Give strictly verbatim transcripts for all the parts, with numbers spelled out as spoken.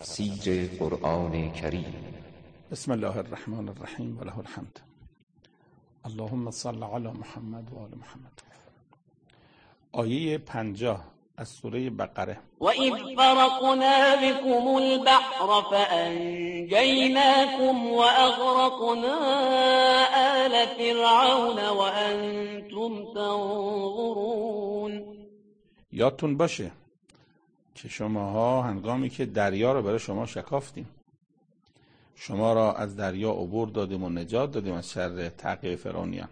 تفسیر قرآن کریم. بسم الله الرحمن الرحیم و له الحمد. اللهم صل علی محمد و آل محمد. آیه پنجاه از سوره بقره. و اذ فرقنا بكم البحر فانجیناکم و اغرقنا آل فرعون و انتم تنظرون. یادتون باشه که شماها هنگامی که دریا رو برای شما شکافتیم، شما را از دریا عبور دادیم و نجات دادیم از شر تعقیب فرعونیان.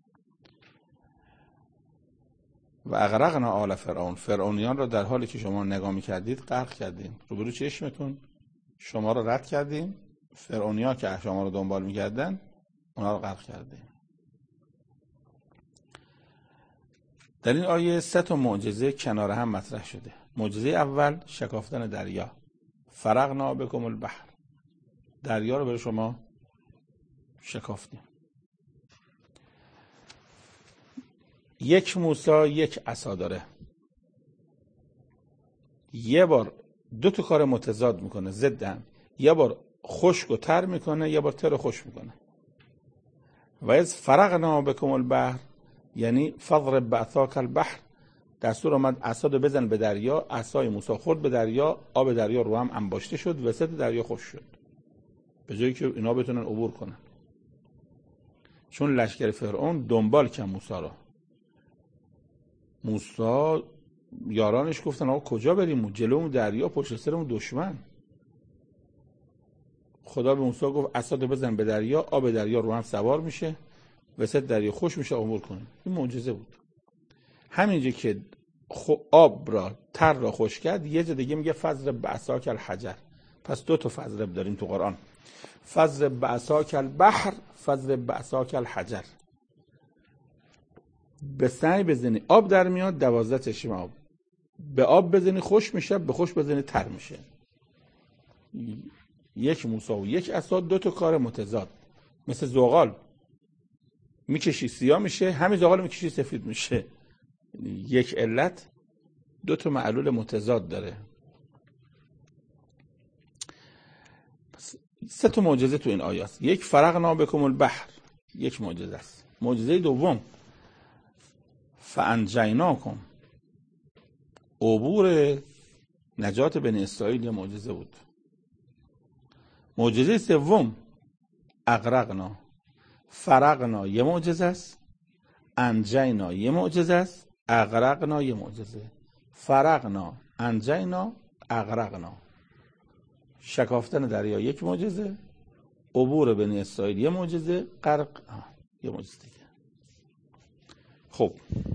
و اغرقنا آل فرعون، فرعونیان را در حالی که شما نگاه می‌کردید غرق کردیم. روبرو چشمتون شما را رد کردیم، فرعونیا که شما را دنبال می‌کردن اونا را غرق کردیم. در این آیه سه تا معجزه کنار هم مطرح شده. معجزه اول شکافتن دریا، فرقنا بکم البحر، دریا رو برای شما شکافتیم. یک موسی یک عصا داره، یه بار دو تا کار متضاد میکنه، ضد هم. یه بار خشک و تر میکنه، یه بار تر و خشک میکنه. و از فرقنا بکم البحر یعنی فضرب بعصاک البحر، دستور آمد عصا رو بزن به دریا، عصای موسی خورد به دریا، آب دریا رو هم انباشته شد، وسط دریا خشک شد، به جایی که اینا بتونن عبور کنن. چون لشکر فرعون دنبال کرد موسی را. موسی یارانش گفتن آقا کجا بریم؟ جلومون دریا، پشت سرمون دشمن. خدا به موسی گفت عصا رو بزن به دریا، آب دریا رو هم سوار میشه، وسط دریا خشک میشه، عبور کنه. این معجزه بود. همینجا که آب را تر را خشک کرد، یه جا دیگه میگه فضرب بعصاک الحجر. پس دو تا فضرب داریم تو قرآن، فضرب بعصاک البحر، فضرب بعصاک الحجر. به سعی بزنی آب در میاد، دوازده چشمه آب. به آب بزنی خشک میشه، به خشک بزنی تر میشه. یک موسی و یک عصا، دو تا کار متضاد. مثل زغال میکشی سیاه میشه، همین زغال میکشی سفید میشه. یک علت دو تا معلول متضاد داره. سه تا معجزه تو این آیه است. یک فرقنا بکم البحر، یک معجزه است. معجزه دوم فانجیناکم، عبور نجات بنی اسرائیل، یه معجزه بود. معجزه سوم اغرقنا، فرقنا یه معجزه است، انجینا یه معجزه است، اغرقنا یه معجزه. فرقنا، انجینا، اغرقنا. شکافتن دریا یک معجزه، عبور بنی اسرائیل یه معجزه، غرق یه معجزه دیگه. خب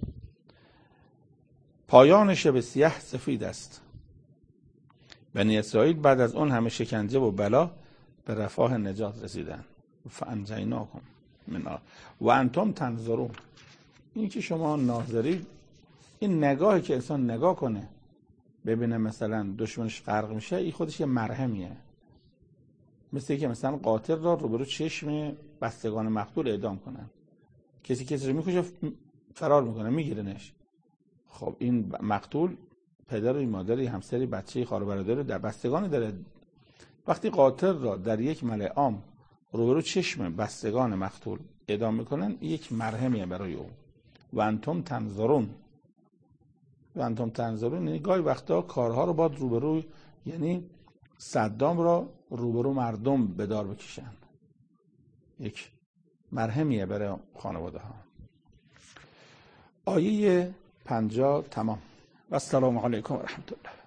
پایان شب سیاه سفید است. بنی اسرائیل بعد از اون همه شکنجه و بلا به رفاه نجات رسیدن. فانجیناکم من و انتم تنظرون. این که شما ناظرید، این نگاهی که انسان نگاه کنه ببینه مثلا دشمنش غرق میشه، این خودش یه مرهمیه. مثل که مثلا قاتل را روبرو چشم بستگان مقتول اعدام کنن. کسی کسی رو میکشه فرار میکنه، میگیرنش. خب این مقتول پدر و مادری، همسری، بچه‌ای، خواهر و برادری در بستگان داره. وقتی قاتل را در یک ملأ عام روبرو چشم بستگان مقتول اعدام میکنن، یک مرهمیه برای او. و انتم تنظرون، و انتم تنظرون یعنی گاهی وقتا کارها رو باید روبرو، یعنی صدام را روبرو مردم به دار بکشن. یک مرهمیه برای خانواده ها. آیه پنجاه تمام. و السلام علیکم و رحمت الله.